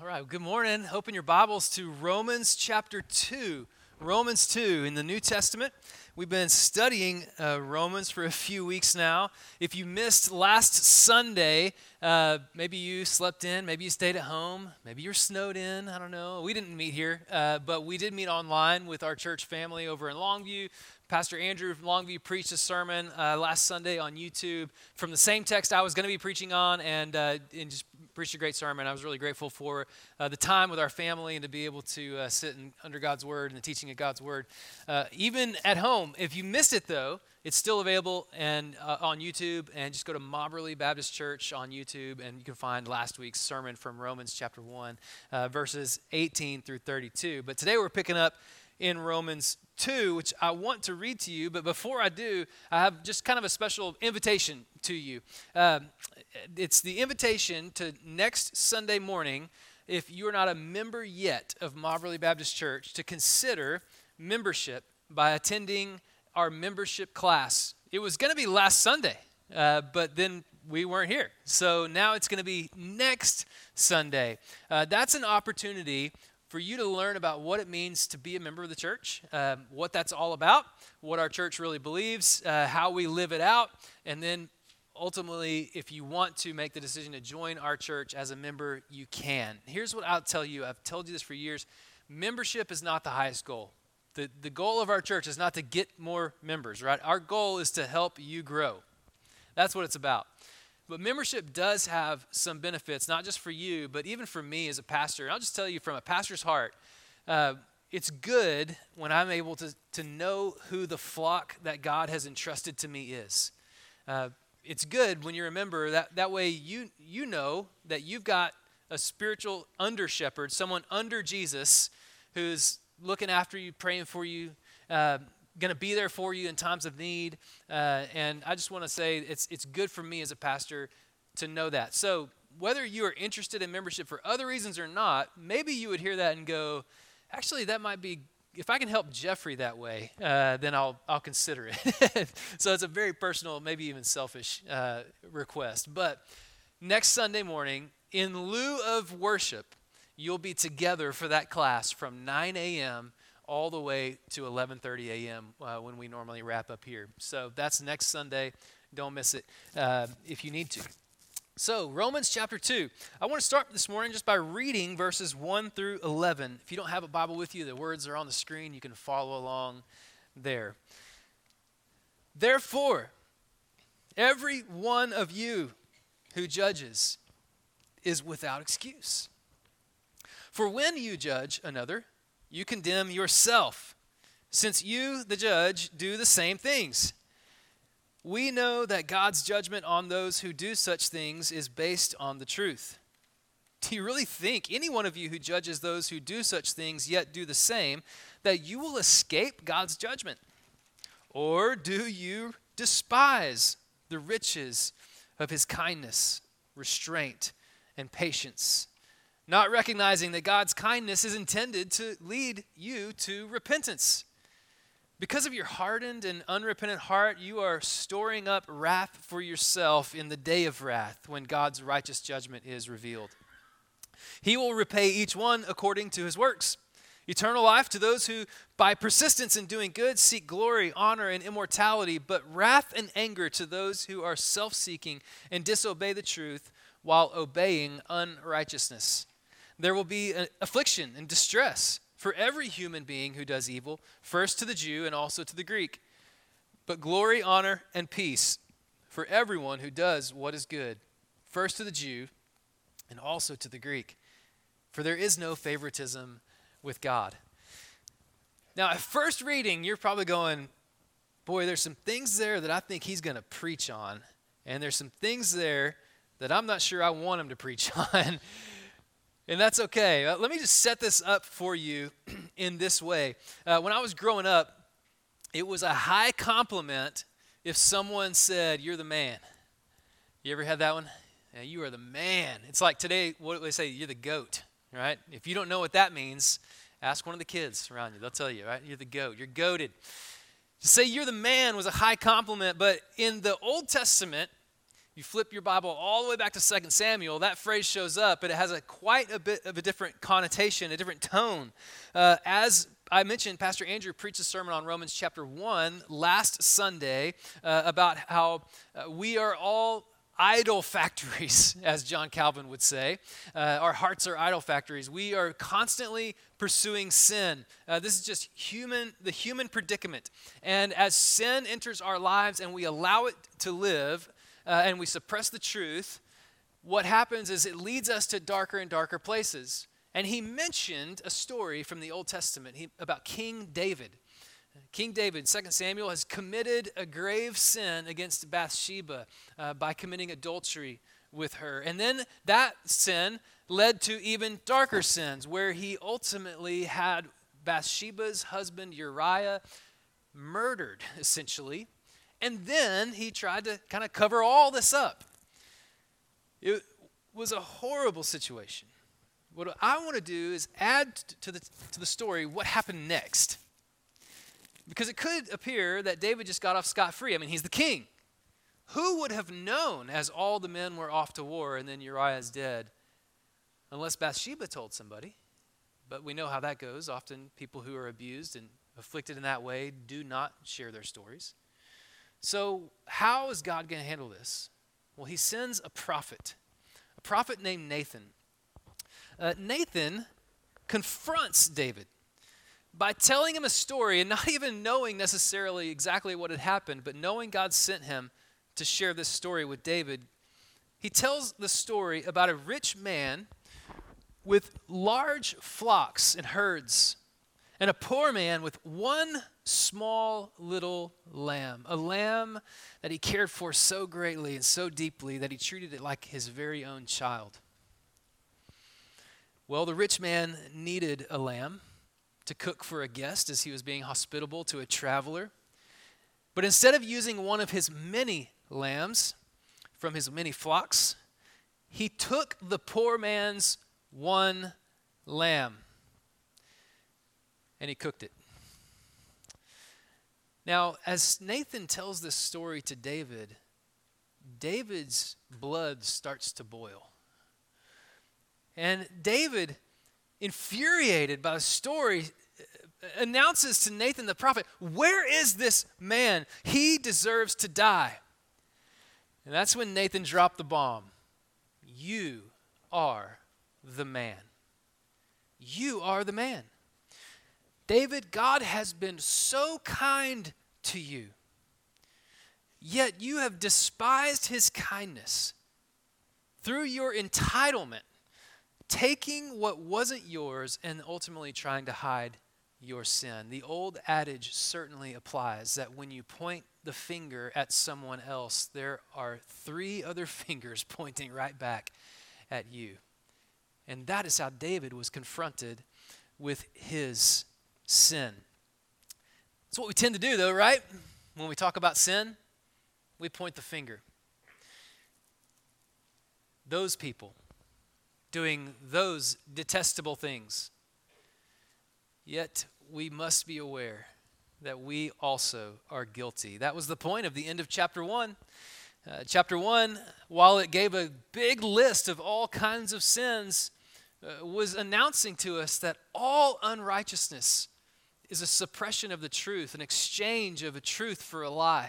All right, good morning. Open your Bibles to Romans chapter 2. Romans 2 in the New Testament. We've been studying Romans for a few weeks now. If you missed last Sunday, maybe you slept in, maybe you stayed at home, maybe you're snowed in, I don't know. We didn't meet here, but we did meet online with our church family over in Longview. Pastor Andrew from Longview preached a sermon last Sunday on YouTube from the same text I was going to be preaching on, and just preached a great sermon. I was really grateful for the time with our family and to be able to sit under God's Word and the teaching of God's Word. Even at home, if you missed it though, it's still available and on YouTube, and just go to Mobberly Baptist Church on YouTube, and you can find last week's sermon from Romans chapter 1, verses 18 through 32. But today we're picking up in Romans 2, which I want to read to you, but before I do, I have just kind of a special invitation to you. It's the invitation to next Sunday morning, if you're not a member yet of Mobberly Baptist Church, to consider membership by attending our membership class. It was going to be last Sunday, but then we weren't here. So now it's going to be next Sunday. That's an opportunity for you to learn about what it means to be a member of the church, what that's all about, what our church really believes, how we live it out, and then ultimately, if you want to make the decision to join our church as a member, you can. Here's what I'll tell you. I've told you this for years. Membership is not the highest goal. The goal of our church is not to get more members, right? Our goal is to help you grow. That's what it's about. But membership does have some benefits, not just for you, but even for me as a pastor. And I'll just tell you from a pastor's heart, it's good when I'm able to know who the flock that God has entrusted to me is. It's good when you're a member, that way you know that you've got a spiritual under-shepherd, someone under Jesus who's looking after you, praying for you, going to be there for you in times of need. And I just want to say it's good for me as a pastor to know that. So whether you are interested in membership for other reasons or not, maybe you would hear that and go, actually, that might be, if I can help Jeffrey that way, then I'll consider it. So it's a very personal, maybe even selfish request. But next Sunday morning, in lieu of worship, you'll be together for that class from 9 a.m. all the way to 11:30 a.m. When we normally wrap up here. So that's next Sunday. Don't miss it if you need to. So Romans chapter 2. I want to start this morning just by reading verses 1 through 11. If you don't have a Bible with you, the words are on the screen. You can follow along there. Therefore, every one of you who judges is without excuse. For when you judge another, you condemn yourself, since you, the judge, do the same things. We know that God's judgment on those who do such things is based on the truth. Do you really think, any one of you who judges those who do such things yet do the same, that you will escape God's judgment? Or do you despise the riches of his kindness, restraint, and patience, not recognizing that God's kindness is intended to lead you to repentance? Because of your hardened and unrepentant heart, you are storing up wrath for yourself in the day of wrath, when God's righteous judgment is revealed. He will repay each one according to his works. Eternal life to those who, by persistence in doing good, seek glory, honor, and immortality, but wrath and anger to those who are self-seeking and disobey the truth while obeying unrighteousness. There will be affliction and distress for every human being who does evil, first to the Jew and also to the Greek. But glory, honor, and peace for everyone who does what is good, first to the Jew and also to the Greek. For there is no favoritism with God. Now, at first reading, you're probably going, boy, there's some things there that I think he's going to preach on, and there's some things there that I'm not sure I want him to preach on. And that's okay. Let me just set this up for you in this way. When I was growing up, it was a high compliment if someone said, "You're the man." You ever had that one? Yeah, you are the man. It's like today, what do they say? You're the goat, right? If you don't know what that means, ask one of the kids around you. They'll tell you, right? You're the goat. You're goated. To say you're the man was a high compliment, but in the Old Testament, You flip your Bible all the way back to 2 Samuel, that phrase shows up, but it has quite a bit of a different connotation, a different tone. As I mentioned, Pastor Andrew preached a sermon on Romans chapter 1 last Sunday about how we are all idol factories, as John Calvin would say. Our hearts are idol factories. We are constantly pursuing sin. This is just the human predicament. And as sin enters our lives and we allow it to live, and we suppress the truth, what happens is it leads us to darker and darker places. And he mentioned a story from the Old Testament about King David. King David, 2 Samuel, has committed a grave sin against Bathsheba by committing adultery with her. And then that sin led to even darker sins, where he ultimately had Bathsheba's husband Uriah murdered, essentially. And then he tried to kind of cover all this up. It was a horrible situation. What I want to do is add to the story what happened next. Because it could appear that David just got off scot-free. I mean, he's the king. Who would have known as all the men were off to war and then Uriah is dead? Unless Bathsheba told somebody. But we know how that goes. Often people who are abused and afflicted in that way do not share their stories. So how is God going to handle this? Well, he sends a prophet named Nathan. Nathan confronts David by telling him a story and not even knowing necessarily exactly what had happened, but knowing God sent him to share this story with David. He tells the story about a rich man with large flocks and herds, and a poor man with one small little lamb, a lamb that he cared for so greatly and so deeply that he treated it like his very own child. Well, the rich man needed a lamb to cook for a guest as he was being hospitable to a traveler. But instead of using one of his many lambs from his many flocks, he took the poor man's one lamb and he cooked it. Now, as Nathan tells this story to David, David's blood starts to boil. And David, infuriated by the story, announces to Nathan the prophet, "Where is this man? He deserves to die." And that's when Nathan dropped the bomb. You are the man. You are the man. David, God has been so kind to you, yet you have despised his kindness through your entitlement, taking what wasn't yours and ultimately trying to hide your sin. The old adage certainly applies that when you point the finger at someone else, there are 3 other fingers pointing right back at you. And that is how David was confronted with his sin. That's what we tend to do, though, right? When we talk about sin, we point the finger. Those people doing those detestable things. Yet we must be aware that we also are guilty. That was the point of the end of chapter 1. Chapter 1, while it gave a big list of all kinds of sins, was announcing to us that all unrighteousness is a suppression of the truth, an exchange of a truth for a lie.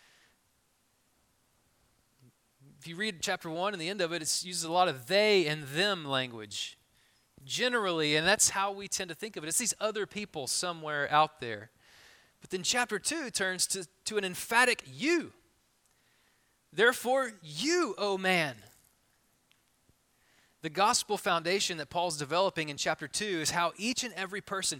If you read chapter 1 and the end of it, it uses a lot of they and them language. Generally, and that's how we tend to think of it. It's these other people somewhere out there. But then chapter 2 turns to an emphatic you. Therefore, you, O man. The gospel foundation that Paul's developing in chapter 2 is how each and every person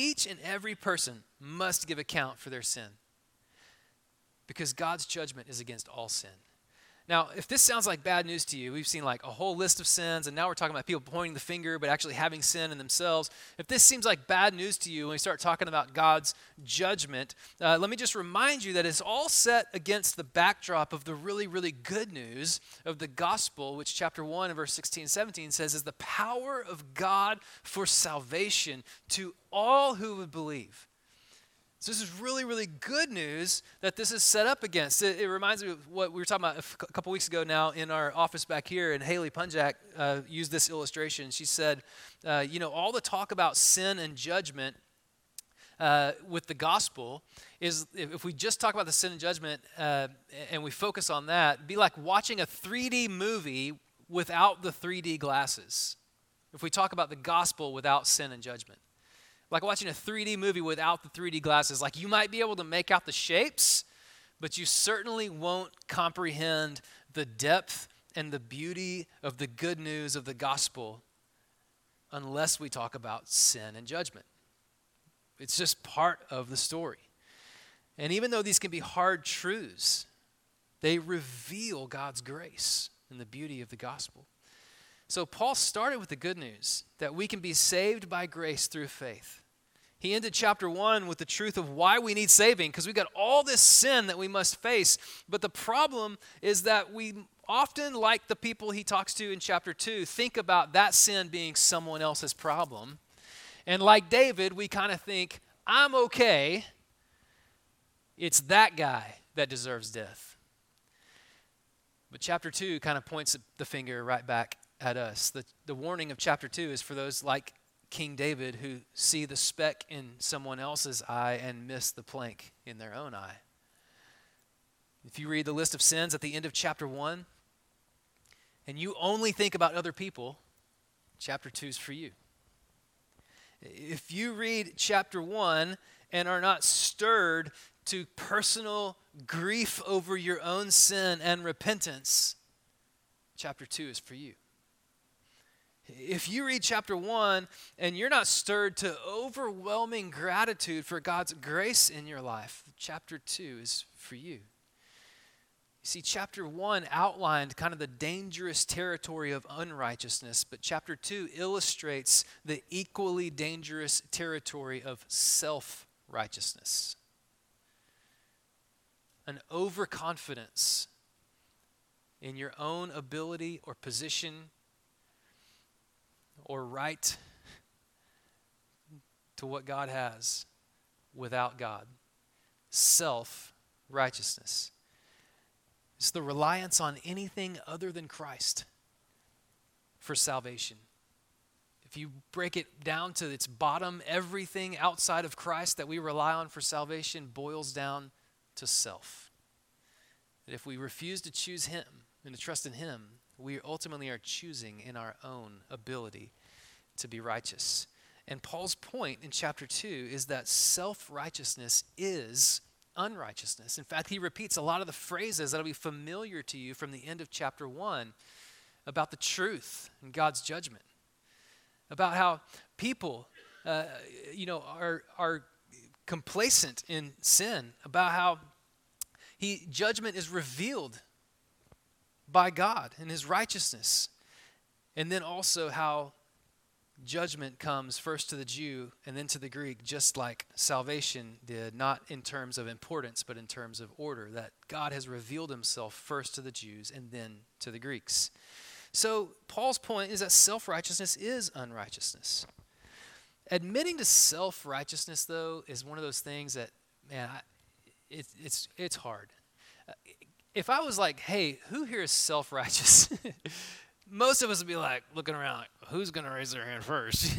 must give account for their sin. Because God's judgment is against all sin. Now, if this sounds like bad news to you, we've seen like a whole list of sins, and now we're talking about people pointing the finger, but actually having sin in themselves. If this seems like bad news to you when we start talking about God's judgment, let me just remind you that it's all set against the backdrop of the really, really good news of the gospel, which chapter 1 and verse 16 and 17 says is the power of God for salvation to all who would believe. So this is really, really good news that this is set up against. It reminds me of what we were talking about a couple weeks ago now in our office back here, and Haley Punjak used this illustration. She said, all the talk about sin and judgment with the gospel is, if we just talk about the sin and judgment and we focus on that, it'd be like watching a 3D movie without the 3D glasses. If we talk about the gospel without sin and judgment. Like watching a 3D movie without the 3D glasses. Like you might be able to make out the shapes, but you certainly won't comprehend the depth and the beauty of the good news of the gospel unless we talk about sin and judgment. It's just part of the story. And even though these can be hard truths, they reveal God's grace and the beauty of the gospel. So Paul started with the good news that we can be saved by grace through faith. He ended chapter 1 with the truth of why we need saving, because we've got all this sin that we must face. But the problem is that we often, like the people he talks to in chapter 2, think about that sin being someone else's problem. And like David, we kind of think, I'm okay. It's that guy that deserves death. But chapter 2 kind of points the finger right back at us. The warning of chapter 2 is for those like King David who see the speck in someone else's eye and miss the plank in their own eye. If you read the list of sins at the end of chapter 1 and you only think about other people, chapter 2 is for you. If you read chapter 1 and are not stirred to personal grief over your own sin and repentance, chapter 2 is for you. If you read chapter 1 and you're not stirred to overwhelming gratitude for God's grace in your life, chapter 2 is for you. You see, chapter 1 outlined kind of the dangerous territory of unrighteousness, but chapter 2 illustrates the equally dangerous territory of self-righteousness. An overconfidence in your own ability or position or right to what God has without God. Self-righteousness. It's the reliance on anything other than Christ for salvation. If you break it down to its bottom, everything outside of Christ that we rely on for salvation boils down to self. That if we refuse to choose Him and to trust in Him, we ultimately are choosing in our own ability to be righteous. And Paul's point in chapter 2 is that self-righteousness is unrighteousness. In fact, he repeats a lot of the phrases that'll be familiar to you from the end of chapter 1 about the truth and God's judgment, about how people are complacent in sin, about how judgment is revealed by God and His righteousness. And then also how judgment comes first to the Jew and then to the Greek, just like salvation did, not in terms of importance, but in terms of order, that God has revealed Himself first to the Jews and then to the Greeks. So Paul's point is that self-righteousness is unrighteousness. Admitting to self-righteousness, though, is one of those things that, man, it's hard. If I was like, hey, who here is self-righteous? Most of us would be like looking around like, who's going to raise their hand first?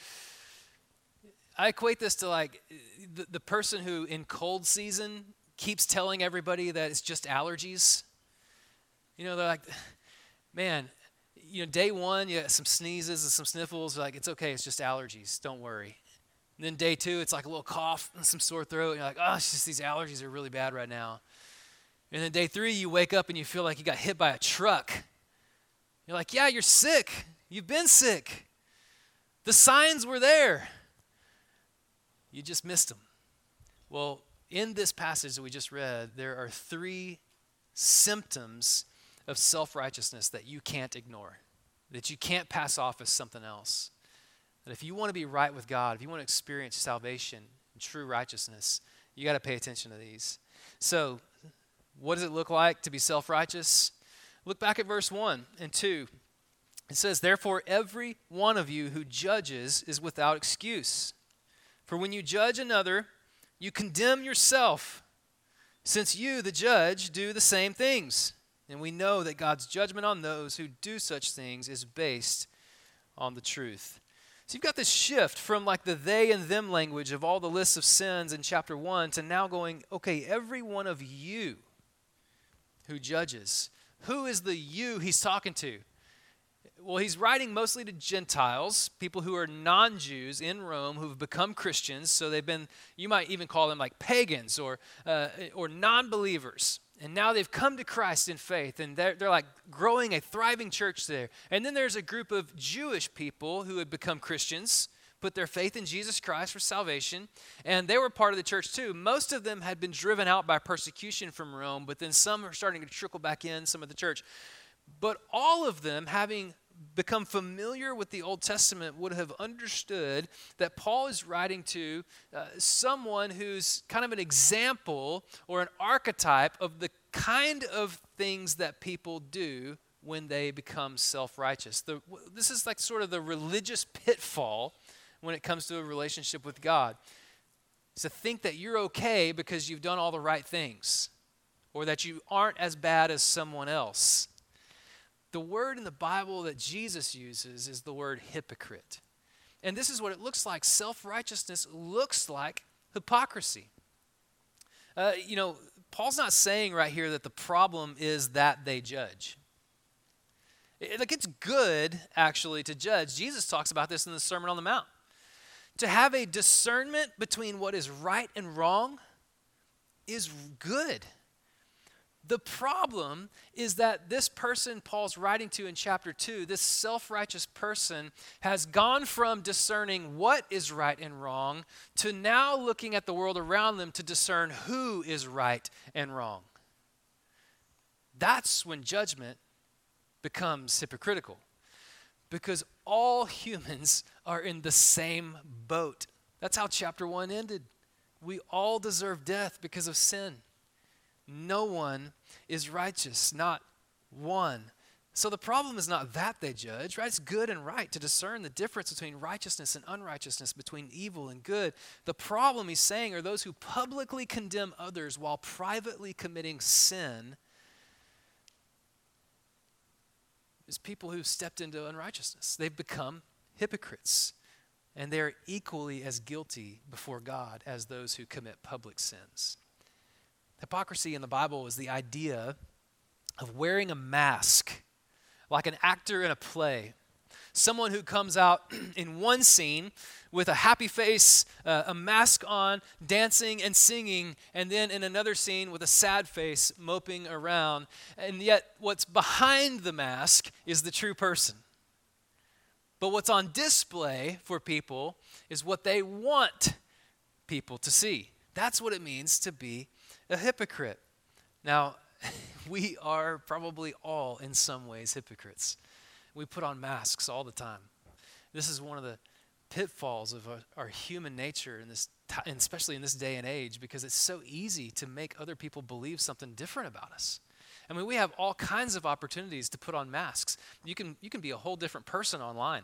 I equate this to like the person who in cold season keeps telling everybody that it's just allergies. They're like, man, day one, you got some sneezes and some sniffles. Like, it's okay, it's just allergies. Don't worry. And then day 2, it's like a little cough and some sore throat. And you're like, oh, it's just these allergies are really bad right now. And then day 3, you wake up and you feel like you got hit by a truck. You're like, yeah, you're sick. You've been sick. The signs were there. You just missed them. Well, in this passage that we just read, there are 3 symptoms of self-righteousness that you can't ignore, that you can't pass off as something else. That if you want to be right with God, if you want to experience salvation and true righteousness, you got to pay attention to these. So, what does it look like to be self-righteous? Look back at verse 1 and 2. It says, therefore, every one of you who judges is without excuse. For when you judge another, You condemn yourself, since you, the judge, do the same things. And we know that God's judgment on those who do such things is based on the truth. So you've got this shift from like the they and them language of all the lists of sins in chapter 1 to now going, okay, every one of you who judges. Who is the you he's talking to? Well, he's writing mostly to Gentiles, people who are non-Jews in Rome who've become Christians. So they've been, you might even call them like pagans or non-believers. And now they've come to Christ in faith, and they're like growing a thriving church there. And then there's a group of Jewish people who had become Christians, put their faith in Jesus Christ for salvation, and they were part of the church too. Most of them had been driven out by persecution from Rome, but then some are starting to trickle back in, some of the church. But all of them, having become familiar with the Old Testament, would have understood that Paul is writing to someone who's kind of an example or an archetype of the kind of things that people do when they become self-righteous. This is like sort of the religious pitfall when it comes to a relationship with God. It's to think that you're okay because you've done all the right things, or that you aren't as bad as someone else. The word in the Bible that Jesus uses is the word hypocrite. And this is what it looks like. Self-righteousness looks like hypocrisy. Paul's not saying right here that the problem is that they judge. It's good, actually, to judge. Jesus talks about this in the Sermon on the Mount. To have a discernment between what is right and wrong is good. The problem is that this person Paul's writing to in chapter 2, this self-righteous person, has gone from discerning what is right and wrong to now looking at the world around them to discern who is right and wrong. That's when judgment becomes hypocritical, because all humans are in the same boat. That's how chapter 1 ended. We all deserve death because of sin. No one is righteous, not one. So the problem is not that they judge, right? It's good and right to discern the difference between righteousness and unrighteousness, between evil and good. The problem, he's saying, are those who publicly condemn others while privately committing sin. Is people who've stepped into unrighteousness. They've become hypocrites, and they're equally as guilty before God as those who commit public sins. Hypocrisy in the Bible is the idea of wearing a mask, like an actor in a play. Someone who comes out in one scene with a happy face, a mask on, dancing and singing, and then in another scene with a sad face, moping around. And yet what's behind the mask is the true person. But what's on display for people is what they want people to see. That's what it means to be a hypocrite. Now, we are probably all in some ways hypocrites. We put on masks all the time. This is one of the pitfalls of our human nature in this, and especially in this day and age, because it's so easy to make other people believe something different about us. I mean, we have all kinds of opportunities to put on masks. You can be a whole different person online.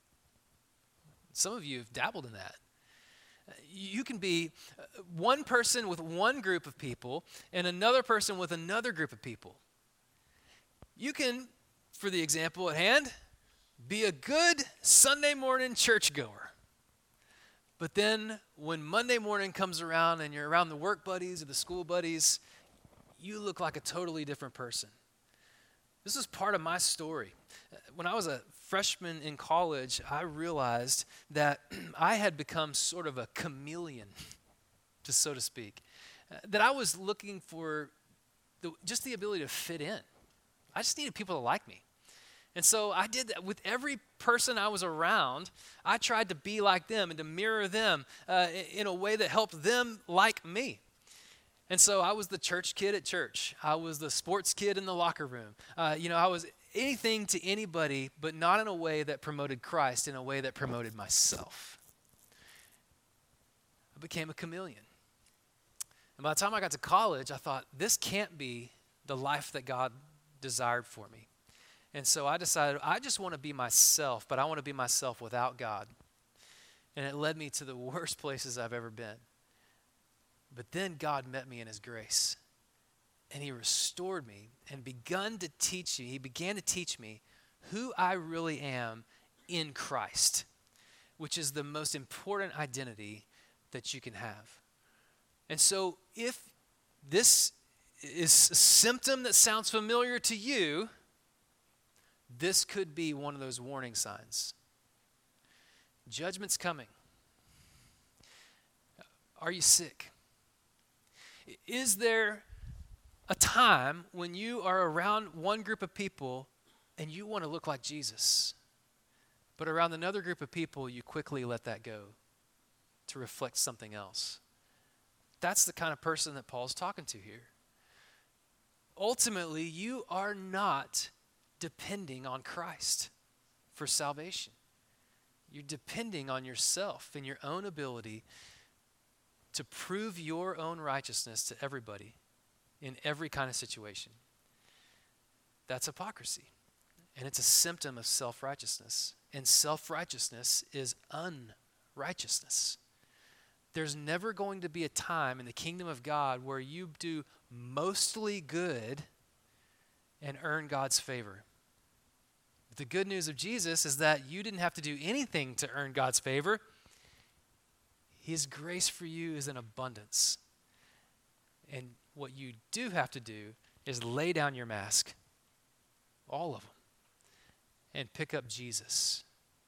Some of you have dabbled in that. You can be one person with one group of people and another person with another group of people. You can, for the example at hand, be a good Sunday morning churchgoer. But then when Monday morning comes around and you're around the work buddies or the school buddies, you look like a totally different person. This is part of my story. When I was a freshman in college, I realized that I had become sort of a chameleon, just so to speak. That I was looking for just the ability to fit in. I just needed people to like me. And so I did that with every person I was around. I tried to be like them and to mirror them in a way that helped them like me. And so I was the church kid at church. I was the sports kid in the locker room. I was anything to anybody, but not in a way that promoted Christ, in a way that promoted myself. I became a chameleon. And by the time I got to college, I thought, this can't be the life that God desired for me. And so I decided, I just want to be myself, but I want to be myself without God. And it led me to the worst places I've ever been. But then God met me in his grace, and he restored me and began to teach me who I really am in Christ, which is the most important identity that you can have. And so if this is a symptom that sounds familiar to you, this could be one of those warning signs. Judgment's coming. Are you sick? Is there a time when you are around one group of people and you want to look like Jesus, but around another group of people you quickly let that go to reflect something else? That's the kind of person that Paul's talking to here. Ultimately, you are not depending on Christ for salvation. You're depending on yourself and your own ability to prove your own righteousness to everybody in every kind of situation. That's hypocrisy. And it's a symptom of self-righteousness. And self-righteousness is unrighteousness. There's never going to be a time in the kingdom of God where you do mostly good and earn God's favor. But the good news of Jesus is that you didn't have to do anything to earn God's favor. His grace for you is in abundance. And what you do have to do is lay down your mask, all of them, and pick up Jesus.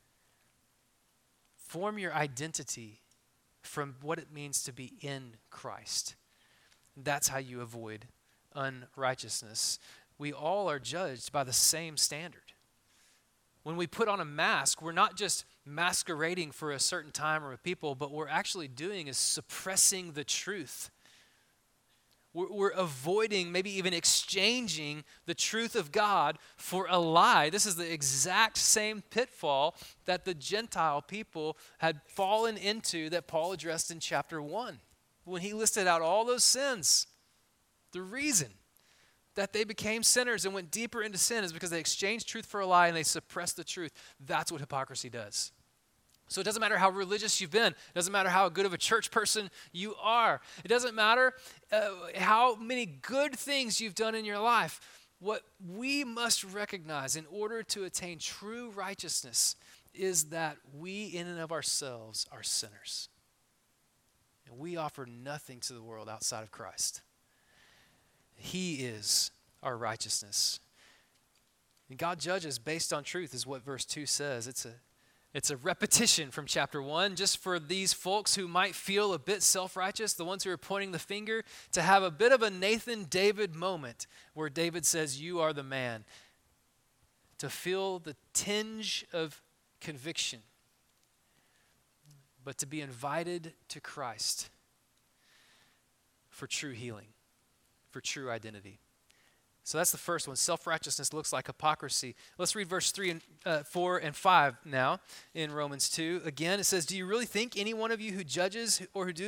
Form your identity from what it means to be in Christ. That's how you avoid unrighteousness. We all are judged by the same standard. When we put on a mask, we're not just masquerading for a certain time or a people, but what we're actually doing is suppressing the truth. We're avoiding, maybe even exchanging the truth of God for a lie. This is the exact same pitfall that the Gentile people had fallen into that Paul addressed in chapter 1 when he listed out all those sins. The reason that they became sinners and went deeper into sin is because they exchanged truth for a lie and they suppressed the truth. That's what hypocrisy does. So it doesn't matter how religious you've been. It doesn't matter how good of a church person you are. It doesn't matter how many good things you've done in your life. What we must recognize in order to attain true righteousness is that we in and of ourselves are sinners. And we offer nothing to the world outside of Christ. He is our righteousness. And God judges based on truth is what verse 2 says. It's a repetition from chapter 1, just for these folks who might feel a bit self-righteous, the ones who are pointing the finger, to have a bit of a Nathan-David moment where David says, "You are the man." To feel the tinge of conviction, but to be invited to Christ for true healing, for true identity. So that's the first one. Self-righteousness looks like hypocrisy. Let's read verse 3 and 4 and 5 now in Romans 2. Again, it says, "Do you really think any one of you who judges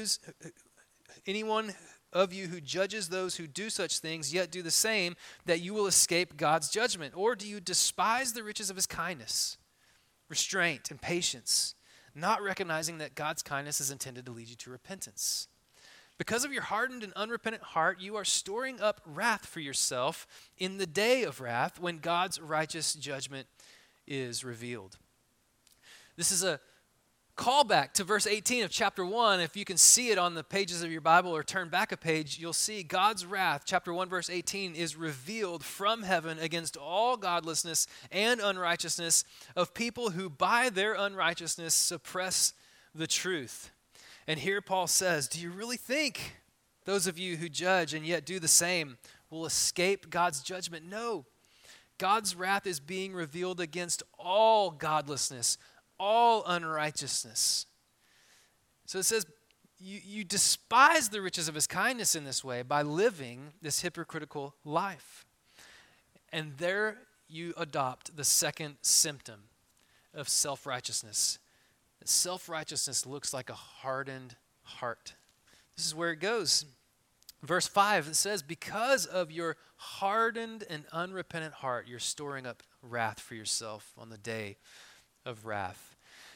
those who do such things, yet do the same, that you will escape God's judgment? Or do you despise the riches of his kindness, restraint, and patience, not recognizing that God's kindness is intended to lead you to repentance? Because of your hardened and unrepentant heart, you are storing up wrath for yourself in the day of wrath when God's righteous judgment is revealed." This is a callback to verse 18 of chapter 1. If you can see it on the pages of your Bible or turn back a page, you'll see God's wrath, chapter 1, verse 18, is revealed from heaven against all godlessness and unrighteousness of people who by their unrighteousness suppress the truth. And here Paul says, do you really think those of you who judge and yet do the same will escape God's judgment? No. God's wrath is being revealed against all godlessness, all unrighteousness. So it says, you despise the riches of his kindness in this way by living this hypocritical life. And there you adopt the second symptom of self-righteousness. Self-righteousness looks like a hardened heart. This is where it goes. Verse 5, it says, because of your hardened and unrepentant heart, you're storing up wrath for yourself on the day of wrath.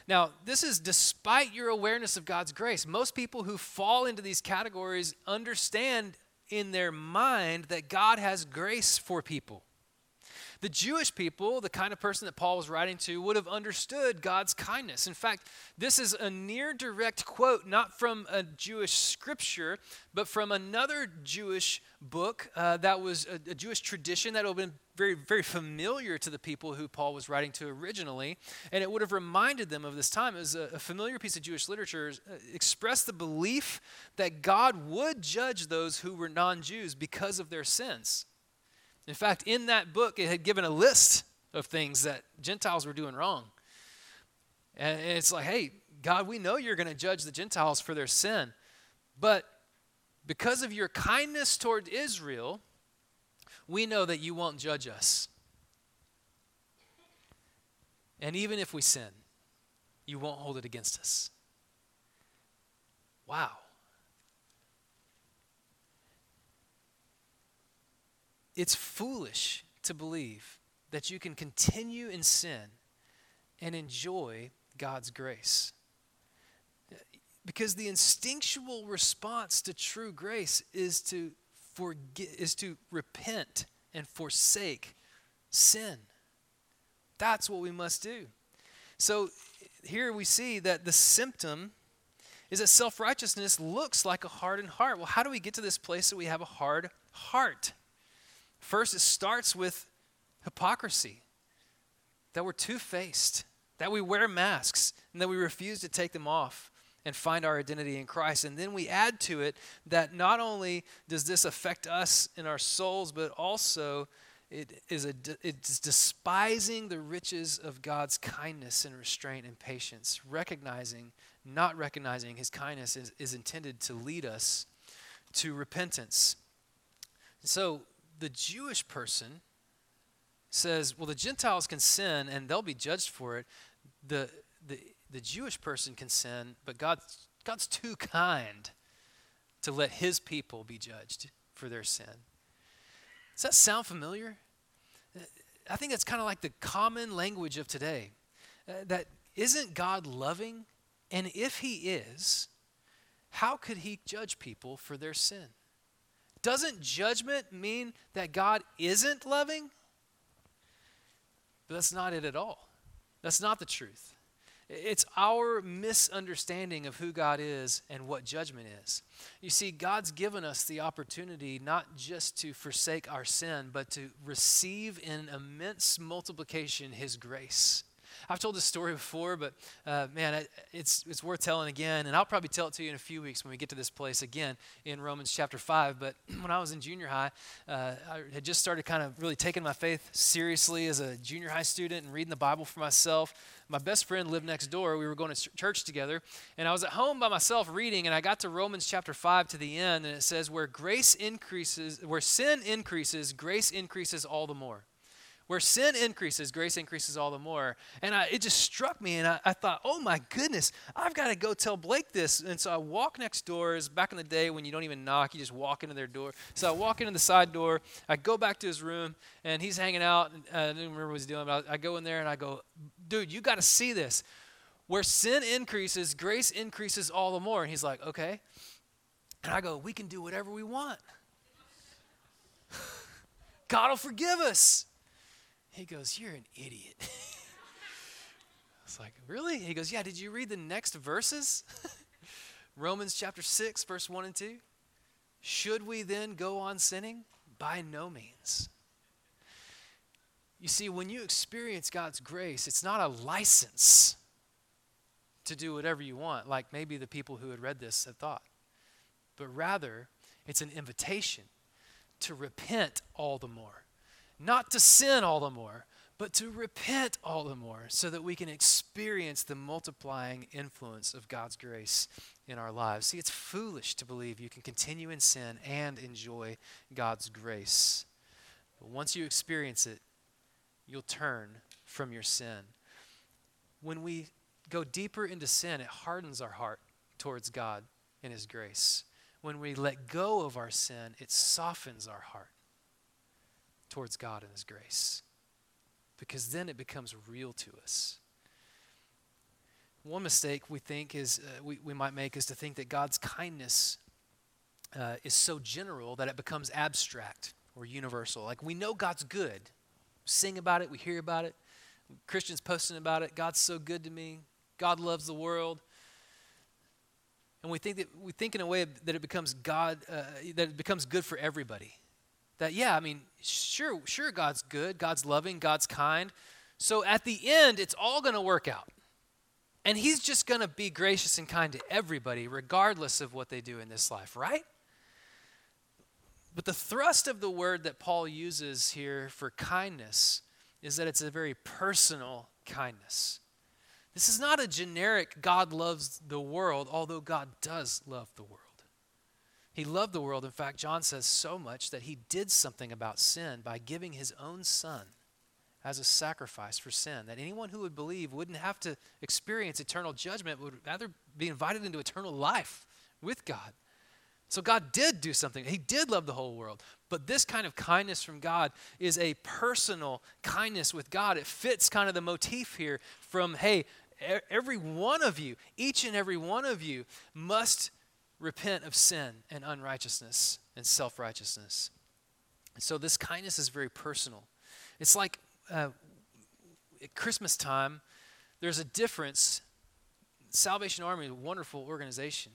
Now, this is despite your awareness of God's grace. Most people who fall into these categories understand in their mind that God has grace for people. The Jewish people, the kind of person that Paul was writing to, would have understood God's kindness. In fact, this is a near direct quote, not from a Jewish scripture, but from another Jewish book that was a Jewish tradition that would have been very, very familiar to the people who Paul was writing to originally. And it would have reminded them of this time. It was a familiar piece of Jewish literature, expressed the belief that God would judge those who were non-Jews because of their sins. In fact, in that book, it had given a list of things that Gentiles were doing wrong. And it's like, hey, God, we know you're going to judge the Gentiles for their sin. But because of your kindness toward Israel, we know that you won't judge us. And even if we sin, you won't hold it against us. Wow. It's foolish to believe that you can continue in sin and enjoy God's grace. Because the instinctual response to true grace is to repent and forsake sin. That's what we must do. So here we see that the symptom is that self-righteousness looks like a hardened heart. Well, how do we get to this place that we have a hard heart? First, it starts with hypocrisy, that we're two-faced, that we wear masks, and that we refuse to take them off and find our identity in Christ. And then we add to it that not only does this affect us in our souls, but also it's despising the riches of God's kindness and restraint and patience, not recognizing his kindness is intended to lead us to repentance. So the Jewish person says, well, the Gentiles can sin and they'll be judged for it. The Jewish person can sin, but God's too kind to let his people be judged for their sin. Does that sound familiar? I think that's kind of like the common language of today. That isn't God loving? And if he is, how could he judge people for their sin? Doesn't judgment mean that God isn't loving? But that's not it at all. That's not the truth. It's our misunderstanding of who God is and what judgment is. You see, God's given us the opportunity not just to forsake our sin, but to receive in immense multiplication his grace. I've told this story before, but man, it's worth telling again, and I'll probably tell it to you in a few weeks when we get to this place again in Romans chapter 5. But when I was in junior high, I had just started kind of really taking my faith seriously as a junior high student and reading the Bible for myself. My best friend lived next door. We were going to church together, and I was at home by myself reading, and I got to Romans chapter 5 to the end, and it says, where sin increases, grace increases all the more. Where sin increases, grace increases all the more. And it just struck me, and I thought, oh my goodness, I've got to go tell Blake this. And so I walk next door. It's back in the day when you don't even knock, you just walk into their door. So I walk into the side door. I go back to his room, and he's hanging out. I didn't remember what he's doing, but I go in there, and I go, dude, you got to see this. Where sin increases, grace increases all the more. And he's like, okay. And I go, we can do whatever we want. God will forgive us. He goes, you're an idiot. It's like, really? He goes, yeah, did you read the next verses? Romans chapter 6, verse 1 and 2. Should we then go on sinning? By no means. You see, when you experience God's grace, it's not a license to do whatever you want, like maybe the people who had read this had thought. But rather, it's an invitation to repent all the more. Not to sin all the more, but to repent all the more so that we can experience the multiplying influence of God's grace in our lives. See, it's foolish to believe you can continue in sin and enjoy God's grace. But once you experience it, you'll turn from your sin. When we go deeper into sin, it hardens our heart towards God and his grace. When we let go of our sin, it softens our heart towards God and his grace, because then it becomes real to us. One mistake we think is we might make is to think that God's kindness is so general that it becomes abstract or universal. Like, we know God's good. We sing about it, we hear about it. Christians posting about it. God's so good to me. God loves the world. And we think in a way that it becomes that it becomes good for everybody. That, yeah, I mean, sure God's good, God's loving, God's kind. So at the end, it's all going to work out. And he's just going to be gracious and kind to everybody, regardless of what they do in this life, right? But the thrust of the word that Paul uses here for kindness is that it's a very personal kindness. This is not a generic God loves the world, although God does love the world. He loved the world. In fact, John says so much that he did something about sin by giving his own son as a sacrifice for sin, that anyone who would believe wouldn't have to experience eternal judgment, would rather be invited into eternal life with God. So God did do something. He did love the whole world. But this kind of kindness from God is a personal kindness with God. It fits kind of the motif here from, hey, every one of you, each and every one of you must repent of sin and unrighteousness and self-righteousness. And so this kindness is very personal. It's like at Christmas time, there's a difference. Salvation Army is a wonderful organization.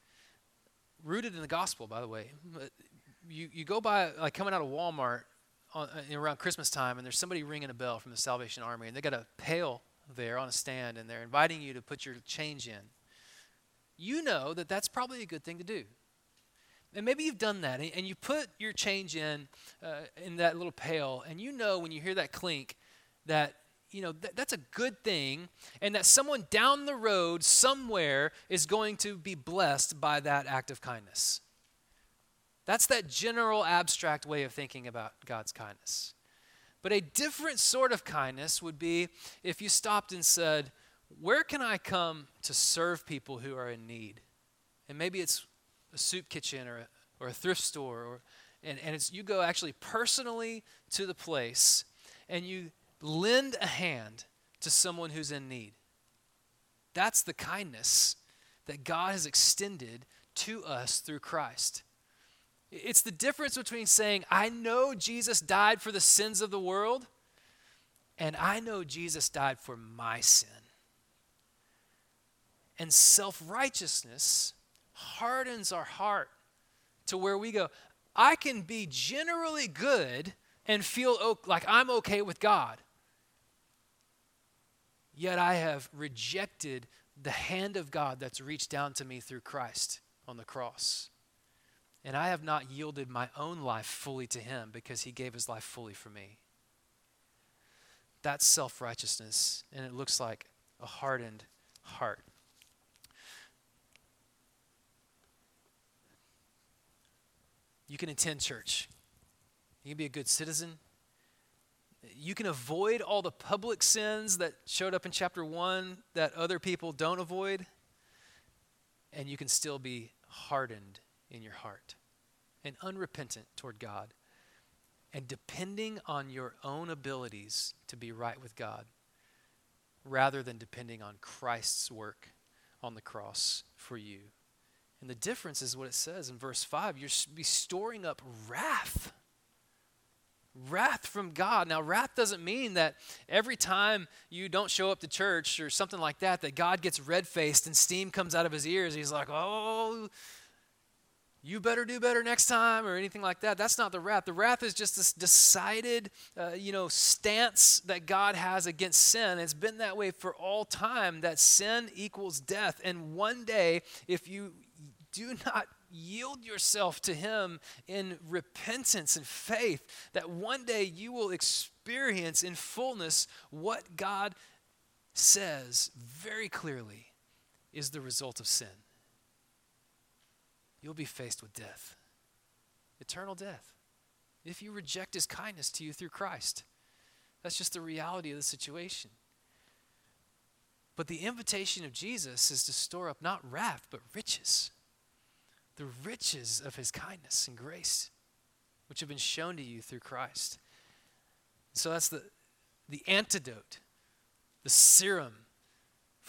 Rooted in the gospel, by the way. You go by, like coming out of Walmart around Christmas time, and there's somebody ringing a bell from the Salvation Army, and they got a pail there on a stand, and they're inviting you to put your change in. You know that that's probably a good thing to do. And maybe you've done that, and you put your change in that little pail, and you know when you hear that clink that, you know, that's a good thing, and that someone down the road somewhere is going to be blessed by that act of kindness. That's that general abstract way of thinking about God's kindness. But a different sort of kindness would be if you stopped and said, where can I come to serve people who are in need? And maybe it's a soup kitchen or a thrift store, and it's you go actually personally to the place and you lend a hand to someone who's in need. That's the kindness that God has extended to us through Christ. It's the difference between saying, I know Jesus died for the sins of the world, and I know Jesus died for my sin. And self-righteousness hardens our heart to where we go, I can be generally good and feel like I'm okay with God. Yet I have rejected the hand of God that's reached down to me through Christ on the cross. And I have not yielded my own life fully to him because he gave his life fully for me. That's self-righteousness, and it looks like a hardened heart. You can attend church. You can be a good citizen. You can avoid all the public sins that showed up in chapter 1 that other people don't avoid, and you can still be hardened in your heart and unrepentant toward God and depending on your own abilities to be right with God rather than depending on Christ's work on the cross for you. And the difference is what it says in verse 5. You'll be storing up wrath. Wrath from God. Now, wrath doesn't mean that every time you don't show up to church or something like that, that God gets red-faced and steam comes out of his ears. He's like, oh, you better do better next time or anything like that. That's not the wrath. The wrath is just this decided, stance that God has against sin. It's been that way for all time, that sin equals death. And one day, if you do not yield yourself to him in repentance and faith, that one day you will experience in fullness what God says very clearly is the result of sin. You'll be faced with death, eternal death, if you reject his kindness to you through Christ. That's just the reality of the situation. But the invitation of Jesus is to store up not wrath, but riches. The riches of his kindness and grace, which have been shown to you through Christ. So that's the antidote, the serum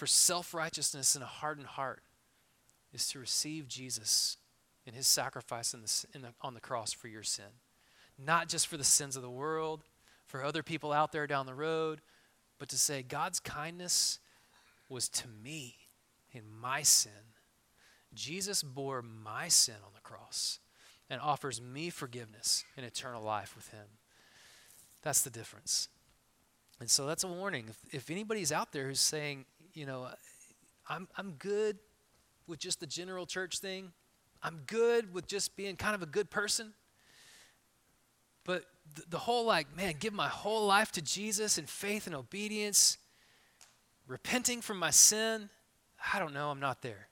for self-righteousness and a hardened heart is to receive Jesus and his sacrifice on the cross for your sin. Not just for the sins of the world, for other people out there down the road, but to say God's kindness was to me in my sin. Jesus bore my sin on the cross and offers me forgiveness and eternal life with him. That's the difference. And so that's a warning. If anybody's out there who's saying, I'm good with just the general church thing. I'm good with just being kind of a good person. But the whole give my whole life to Jesus in faith and obedience, repenting from my sin, I don't know, I'm not there.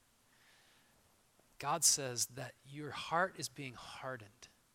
God says that your heart is being hardened.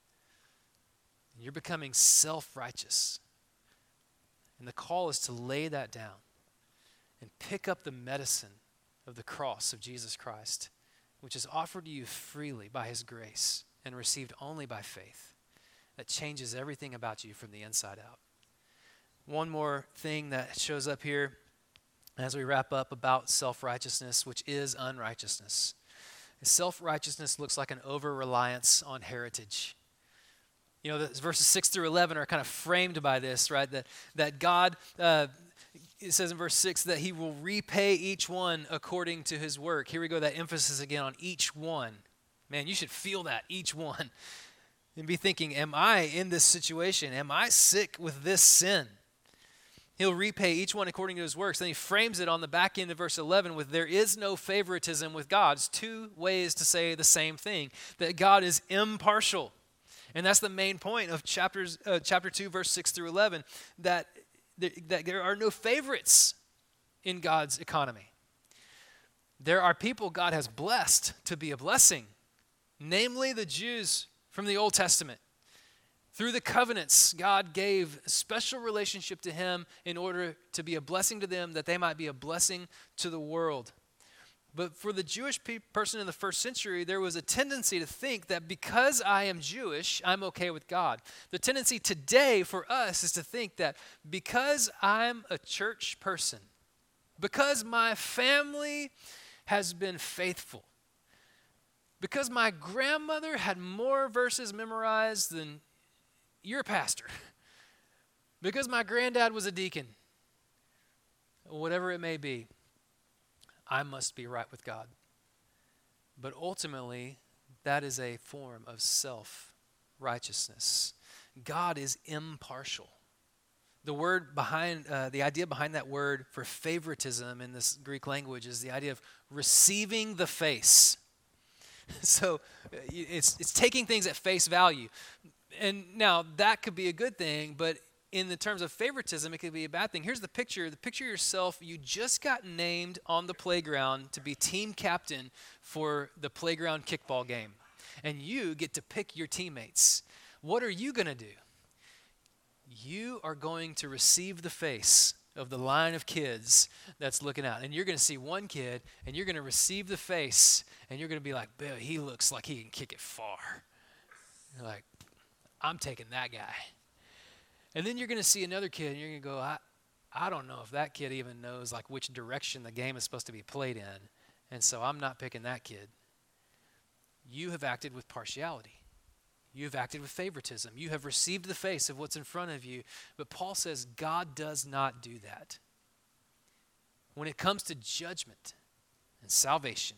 You're becoming self-righteous. And the call is to lay that down and pick up the medicine of the cross of Jesus Christ, which is offered to you freely by his grace and received only by faith. That changes everything about you from the inside out. One more thing that shows up here as we wrap up about self-righteousness, which is unrighteousness. Self-righteousness looks like an over-reliance on heritage. The verses 6 through 11 are kind of framed by this, right? That God, it says in verse 6 that he will repay each one according to his work. Here we go, that emphasis again on each one. Man, you should feel that, each one. And be thinking, am I in this situation? Am I sick with this sin? He'll repay each one according to his works. Then he frames it on the back end of verse 11 with there is no favoritism with God. It's two ways to say the same thing, that God is impartial. And that's the main point of chapter 2, verse 6 through 11, that there are no favorites in God's economy. There are people God has blessed to be a blessing, namely the Jews from the Old Testament. Through the covenants, God gave a special relationship to him in order to be a blessing to them, that they might be a blessing to the world. But for the Jewish person in the first century, there was a tendency to think that because I am Jewish, I'm okay with God. The tendency today for us is to think that because I'm a church person, because my family has been faithful, because my grandmother had more verses memorized than your pastor, because my granddad was a deacon, whatever it may be, I must be right with God. But ultimately, that is a form of self-righteousness. God is impartial. The idea behind that word for favoritism in this Greek language is the idea of receiving the face. So it's taking things at face value. And now that could be a good thing, but in the terms of favoritism, it could be a bad thing. Here's the picture. The picture yourself, you just got named on the playground to be team captain for the playground kickball game. And you get to pick your teammates. What are you going to do? You are going to receive the face of the line of kids that's looking out. And you're going to see one kid, and you're going to receive the face, and you're going to be like, Bill, he looks like he can kick it far. You're like, I'm taking that guy. And then you're going to see another kid, and you're going to go, I don't know if that kid even knows like which direction the game is supposed to be played in, and so I'm not picking that kid. You have acted with partiality. You have acted with favoritism. You have received the face of what's in front of you. But Paul says God does not do that. When it comes to judgment and salvation,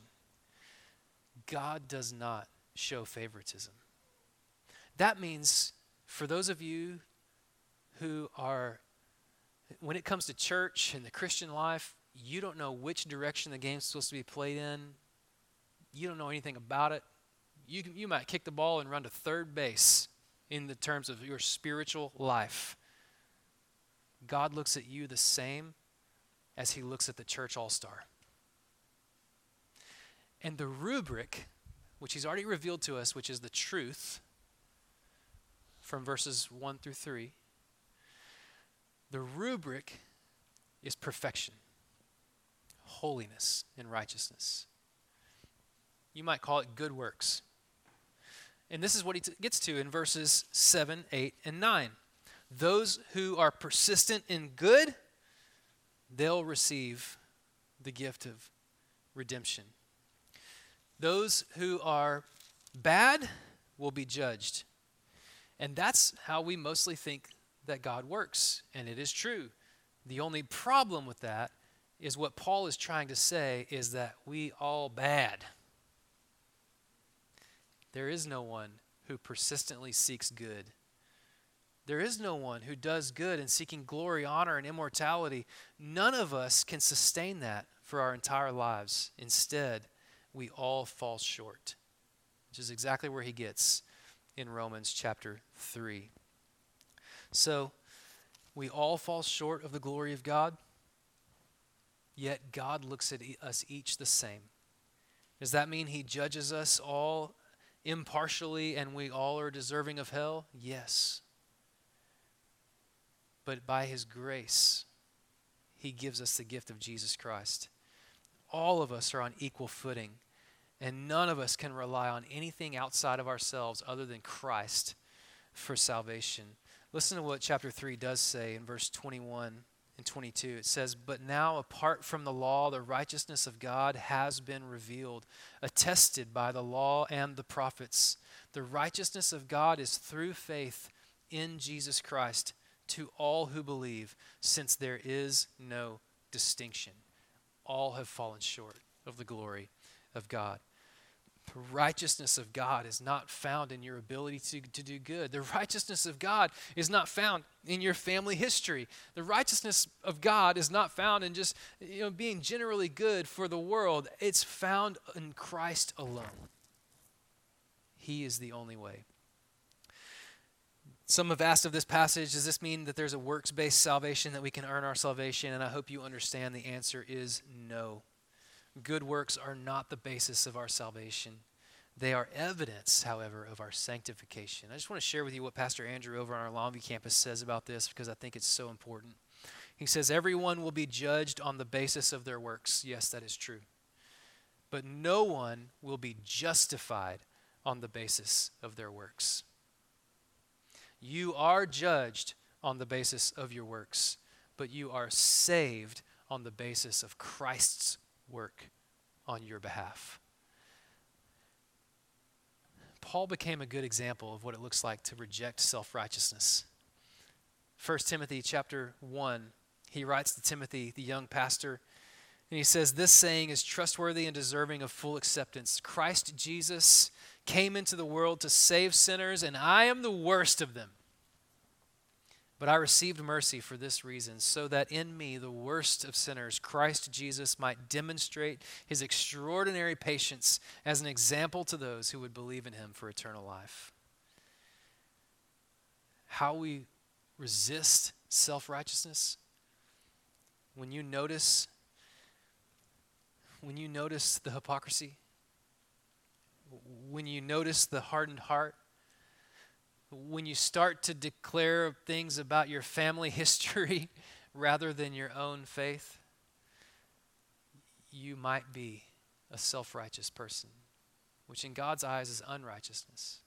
God does not show favoritism. That means for those of you who are, when it comes to church and the Christian life, you don't know which direction the game's supposed to be played in. You don't know anything about it. You might kick the ball and run to third base in the terms of your spiritual life. God looks at you the same as he looks at the church all-star. And the rubric, which he's already revealed to us, which is the truth from verses 1 through 3, the rubric is perfection, holiness, and righteousness. You might call it good works. And this is what he gets to in verses 7, 8, and 9. Those who are persistent in good, they'll receive the gift of redemption. Those who are bad will be judged. And that's how we mostly think that God works. And it is true. The only problem with that is what Paul is trying to say is that we all bad. There is no one who persistently seeks good. There is no one who does good in seeking glory, honor, and immortality. None of us can sustain that for our entire lives. Instead, we all fall short, which is exactly where he gets in Romans chapter 3. So, we all fall short of the glory of God, yet God looks at us each the same. Does that mean he judges us all impartially and we all are deserving of hell? Yes. But by his grace, he gives us the gift of Jesus Christ. All of us are on equal footing, and none of us can rely on anything outside of ourselves other than Christ for salvation. Listen to what chapter 3 does say in verse 21 and 22. It says, "But now, apart from the law, the righteousness of God has been revealed, attested by the law and the prophets. The righteousness of God is through faith in Jesus Christ to all who believe, since there is no distinction. All have fallen short of the glory of God." The righteousness of God is not found in your ability to do good. The righteousness of God is not found in your family history. The righteousness of God is not found in just being generally good for the world. It's found in Christ alone. He is the only way. Some have asked of this passage, does this mean that there's a works-based salvation, that we can earn our salvation? And I hope you understand the answer is no. Good works are not the basis of our salvation. They are evidence, however, of our sanctification. I just want to share with you what Pastor Andrew over on our Longview campus says about this, because I think it's so important. He says, everyone will be judged on the basis of their works. Yes, that is true. But no one will be justified on the basis of their works. You are judged on the basis of your works, but you are saved on the basis of Christ's work on your behalf. Paul became a good example of what it looks like to reject self-righteousness. 1 Timothy chapter 1, he writes to Timothy, the young pastor, and he says, "This saying is trustworthy and deserving of full acceptance. Christ Jesus came into the world to save sinners, and I am the worst of them. But I received mercy for this reason, so that in me, the worst of sinners, Christ Jesus might demonstrate his extraordinary patience as an example to those who would believe in him for eternal life." How we resist self-righteousness? When you notice the hypocrisy, when you notice the hardened heart, when you start to declare things about your family history rather than your own faith, you might be a self-righteous person, which in God's eyes is unrighteousness.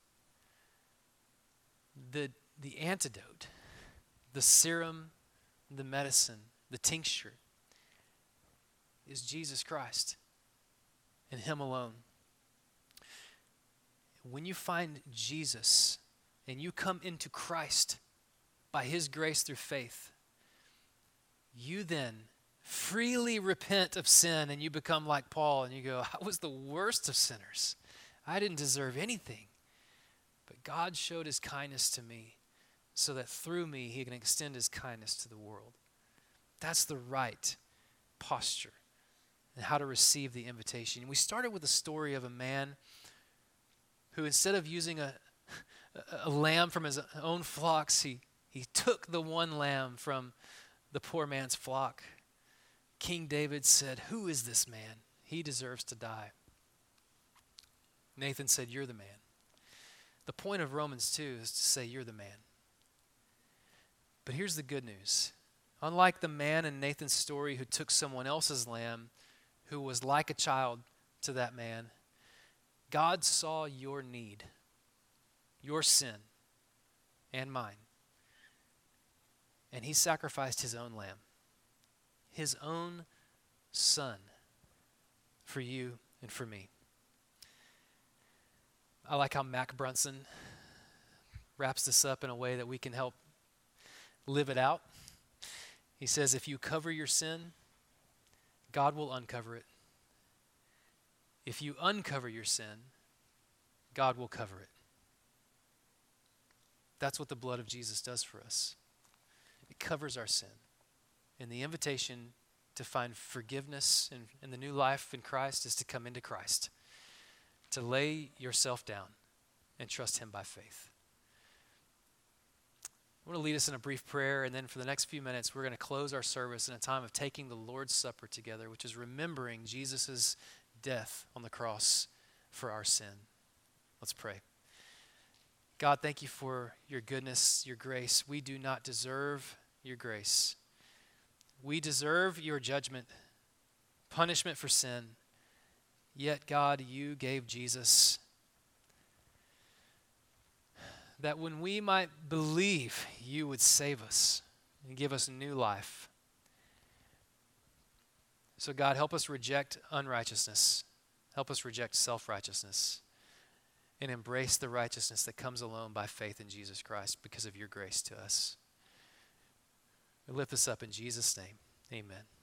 The antidote, the serum, the medicine, the tincture is Jesus Christ and him alone. When you find Jesus and you come into Christ by his grace through faith, you then freely repent of sin and you become like Paul and you go, I was the worst of sinners. I didn't deserve anything. But God showed his kindness to me so that through me he can extend his kindness to the world. That's the right posture and how to receive the invitation. We started with the story of a man who, instead of using a lamb from his own flocks, he took the one lamb from the poor man's flock. King David said, "Who is this man? He deserves to die." Nathan said, "You're the man." The point of Romans 2 is to say, you're the man. But here's the good news. Unlike the man in Nathan's story who took someone else's lamb, who was like a child to that man, God saw your need, your sin, and mine. And he sacrificed his own lamb, his own son, for you and for me. I like how Mac Brunson wraps this up in a way that we can help live it out. He says, if you cover your sin, God will uncover it. If you uncover your sin, God will cover it. That's what the blood of Jesus does for us. It covers our sin. And the invitation to find forgiveness in the new life in Christ is to come into Christ, to lay yourself down and trust him by faith. I want to lead us in a brief prayer, and then for the next few minutes, we're going to close our service in a time of taking the Lord's Supper together, which is remembering Jesus' death on the cross for our sin. Let's pray. God, thank you for your goodness, your grace. We do not deserve your grace. We deserve your judgment, punishment for sin. Yet, God, you gave Jesus that when we might believe, you would save us and give us new life. So God, help us reject unrighteousness. Help us reject self-righteousness and embrace the righteousness that comes alone by faith in Jesus Christ because of your grace to us. We lift this up in Jesus' name. Amen.